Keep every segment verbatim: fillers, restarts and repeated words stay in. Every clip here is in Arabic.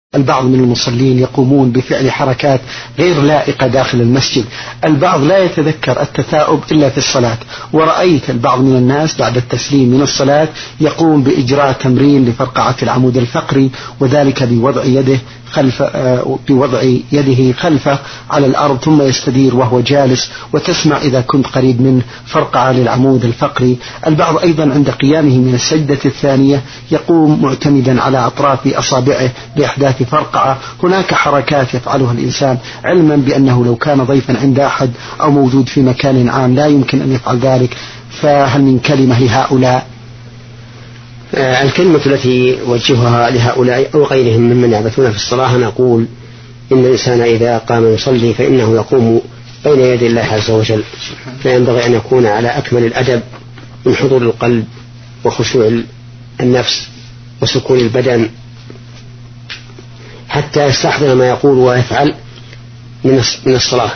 البعض من المصلين يقومون بفعل حركات غير لائقة داخل المسجد. البعض لا يتذكر التثاؤب إلا في الصلاة، ورأيت البعض من الناس بعد التسليم من الصلاة يقوم بإجراء تمرين لفرقعة العمود الفقري، وذلك بوضع يده خلف بوضع يده خلفه على الأرض ثم يستدير وهو جالس، وتسمع إذا كنت قريب منه فرقعة للعمود الفقري. البعض أيضا عند قيامه من السجدة الثانية يقوم معتمدا على أطراف أصابعه لإحداث فرقعة. هناك حركات يفعلها الإنسان علما بأنه لو كان ضيفا عند أحد أو موجود في مكان عام لا يمكن أن يفعل ذلك، فهل من كلمة لهؤلاء؟ آه الكلمة التي وجهها لهؤلاء أو غيرهم ممن يعبثون في الصلاة نقول إن الإنسان إذا قام يصلي فإنه يقوم بين يدي الله عز وجل، فينبغي أن يكون على أكمل الأدب من حضور القلب وخشوع النفس وسكون البدن حتى يستحضر ما يقول ويفعل من الصلاة.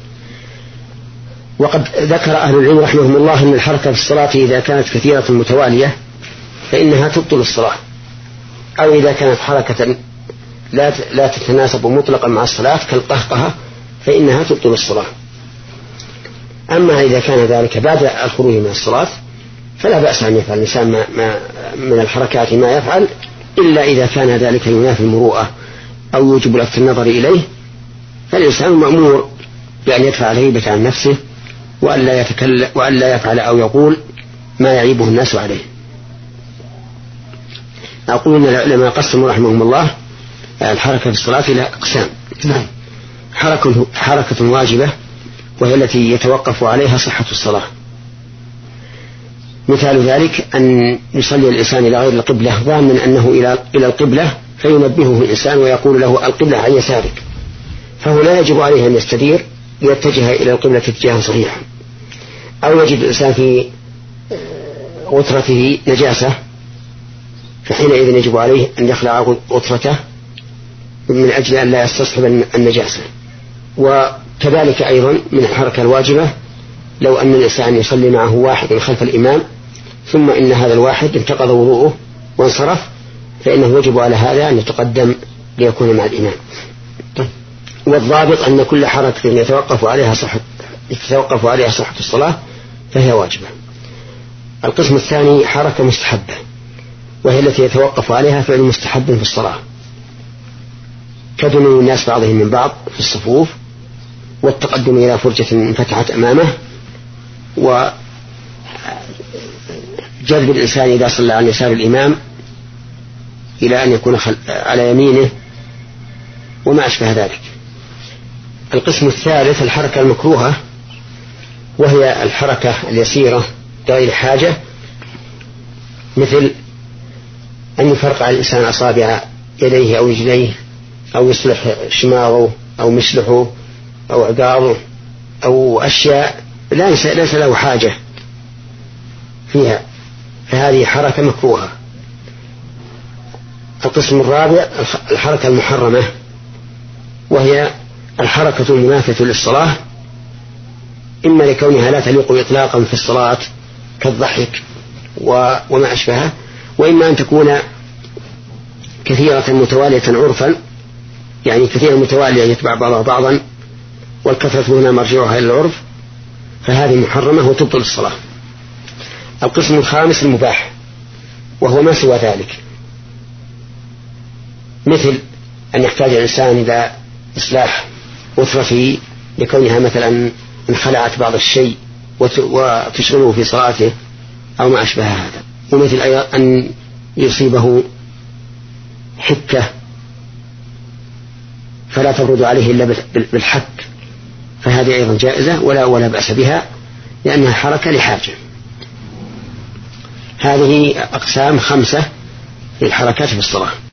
وقد ذكر أهل العلم رحمهم الله أن الحركة في الصلاة إذا كانت كثيرة متوالية فإنها تبطل الصلاة، أو إذا كانت حركة لا لا تتناسب مطلقا مع الصلاة كالقهقهة فإنها تبطل الصلاة. أما إذا كان ذلك بعد الخروج من الصلاة فلا بأس أن يفعل الإنسان ما ما من الحركات ما يفعل، إلا إذا كان ذلك ينافي المروءة أو يوجب لفت النظر إليه، فالإنسان مأمور بأن يدفع الهيبة عن نفسه وأن لا يتكلم وأن لا يفعل أو يقول ما يعيبه الناس عليه. أقول إن العلماء قسموا رحمهم الله الحركة في الصلاة إلى أقسام. نعم. حركة حركة واجبة وهي التي يتوقف عليها صحة الصلاة. مثال ذلك أن يصلي الإنسان إلى غير القبلة ظانا أنه إلى إلى القبلة فينبهه الإنسان ويقول له القبلة عن يسارك، فهو لا يجب عليه أن يستدير يتجه إلى القبلة اتجاها صحيحا. أو يجد الإنسان في غترته نجاسة فحينئذ يجب عليه أن يخلع غترته من أجل أن لا يستصحب النجاسة. وكذلك أيضا من الحركة الواجبة لو أن الإنسان يصلي معه واحد خلف الإمام ثم إن هذا الواحد انتقض وضوءه وانصرف فإنه يجب على هذا أن يتقدم ليكون مع الإمام. والضابط أن كل حركة يتوقف عليها صحة يتوقف عليها صحة الصلاة فهي واجبة. القسم الثاني حركة مستحبة وهي التي يتوقف عليها فعل مستحب في الصلاة، كدنو الناس بعضهم من بعض في الصفوف والتقدم إلى فرجة انفتحت أمامه، وجذب الإنسان إذا صلى عن يسار الإمام إلى أن يكون على يمينه وما أشبه ذلك. القسم الثالث الحركة المكروهة وهي الحركة اليسيرة غير حاجة، مثل أن يفرقع الإنسان أصابع يديه أو رجليه أو يصلح شماغه أو مشلحه أو عقاضه أو أشياء ليس له حاجة فيها، فهذه حركة مكروهة. القسم الرابع الحركة المحرمة وهي الحركة المنافية للصلاة، إما لكونها لا تليق إطلاقا في الصلاة كالضحك وما أشبهه، وإما أن تكون كثيرة متوالية عرفا، يعني كثيرا متوالية يتبع بعضها بعضا والكثرة هنا مرجعها إلى العرف، فهذه محرمة وتبطل الصلاة. القسم الخامس المباح وهو ما سوى ذلك، مثل أن يحتاج الإنسان إلى إصلاح غترته لكونها مثلا انخلعت بعض الشيء وتشغله في صلاته أو ما أشبه هذا، ومثل أيضا أن يصيبه حكة فلا تبرد عليه إلا بالحك، فهذه أيضا جائزة ولا ولا بأس بها لأنها حركة لحاجة. هذه أقسام خمسة للحركات في الصلاة.